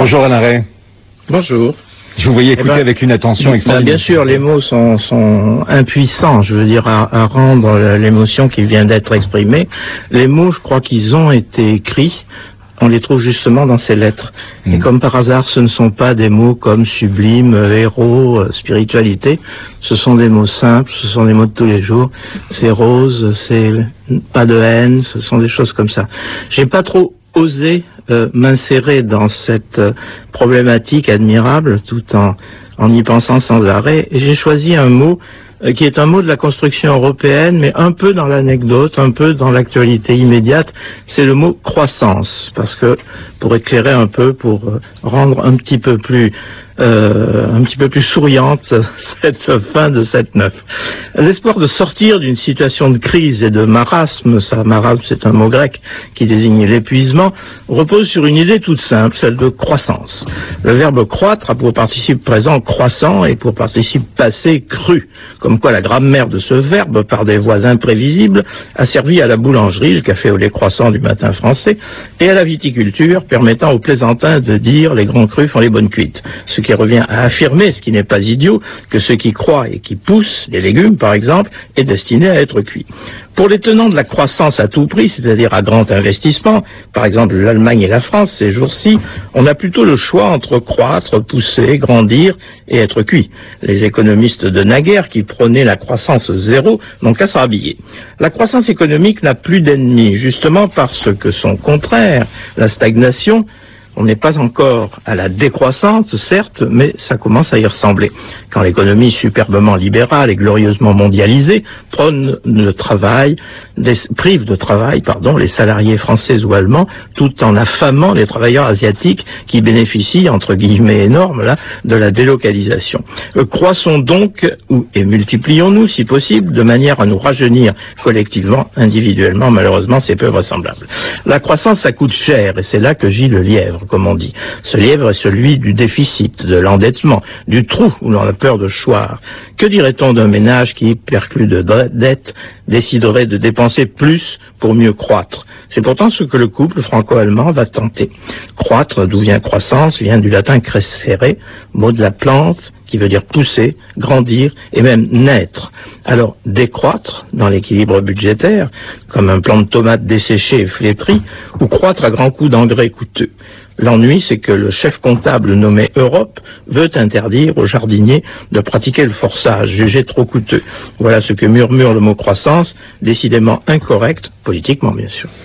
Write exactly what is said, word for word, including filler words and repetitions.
Bonjour Alain Rey. Bonjour. Je vous voyais écouter eh ben, avec une attention ben, extraordinaire. Bien sûr, les mots sont, sont impuissants, je veux dire, à, à rendre l'émotion qui vient d'être exprimée. Les mots, je crois qu'ils ont été écrits. On les trouve justement dans ces lettres. Mmh. Et comme par hasard, ce ne sont pas des mots comme sublime, héros, spiritualité. Ce sont des mots simples, ce sont des mots de tous les jours. C'est rose, c'est pas de haine, ce sont des choses comme ça. J'ai pas trop osé euh, m'insérer dans cette euh, problématique admirable tout en, en y pensant sans arrêt. Et j'ai choisi un mot euh, qui est un mot de la construction européenne, mais un peu dans l'anecdote, un peu dans l'actualité immédiate. C'est le mot croissance, parce que pour éclairer un peu, pour euh, rendre un petit peu plus Euh, un petit peu plus souriante cette fin de cette neuf. L'espoir de sortir d'une situation de crise et de marasme, ça, marasme c'est un mot grec qui désigne l'épuisement, repose sur une idée toute simple, celle de croissance. Le verbe croître a pour participe présent croissant et pour participe passé cru, comme quoi la grammaire de ce verbe, par des voies imprévisibles, a servi à la boulangerie, le café au lait croissant du matin français, et à la viticulture, permettant aux plaisantins de dire les grands crus font les bonnes cuites. Ce qui revient à affirmer, ce qui n'est pas idiot, que ce qui croît et qui pousse, les légumes par exemple, est destiné à être cuit. Pour les tenants de la croissance à tout prix, c'est-à-dire à grand investissement, par exemple l'Allemagne et la France ces jours-ci, on a plutôt le choix entre croître, pousser, grandir et être cuit. Les économistes de naguère qui prônaient la croissance zéro n'ont qu'à se rhabiller. La croissance économique n'a plus d'ennemis, justement parce que son contraire, la stagnation, on n'est pas encore à la décroissance, certes, mais ça commence à y ressembler. Quand l'économie superbement libérale et glorieusement mondialisée prône le travail, des, prive de travail, pardon, les salariés français ou allemands, tout en affamant les travailleurs asiatiques qui bénéficient, entre guillemets énormes, là, de la délocalisation. Euh, croissons donc, ou, et multiplions-nous, si possible, de manière à nous rajeunir collectivement, individuellement, malheureusement, c'est peu vraisemblable. La croissance, ça coûte cher, et c'est là que gît le lièvre, comme on dit. Ce lièvre est celui du déficit, de l'endettement, du trou où l'on a peur de choir. Que dirait-on d'un ménage qui, perclus de dettes, déciderait de dépenser plus pour mieux croître? C'est pourtant ce que le couple franco-allemand va tenter. Croître, d'où vient croissance, vient du latin crescere, mot de la plante, qui veut dire pousser, grandir et même naître. Alors, décroître dans l'équilibre budgétaire, comme un plant de tomates desséché et flétri, ou croître à grands coups d'engrais coûteux. L'ennui, c'est que le chef comptable nommé Europe veut interdire aux jardiniers de pratiquer le forçage, jugé trop coûteux. Voilà ce que murmure le mot croissance, décidément incorrect, politiquement bien sûr.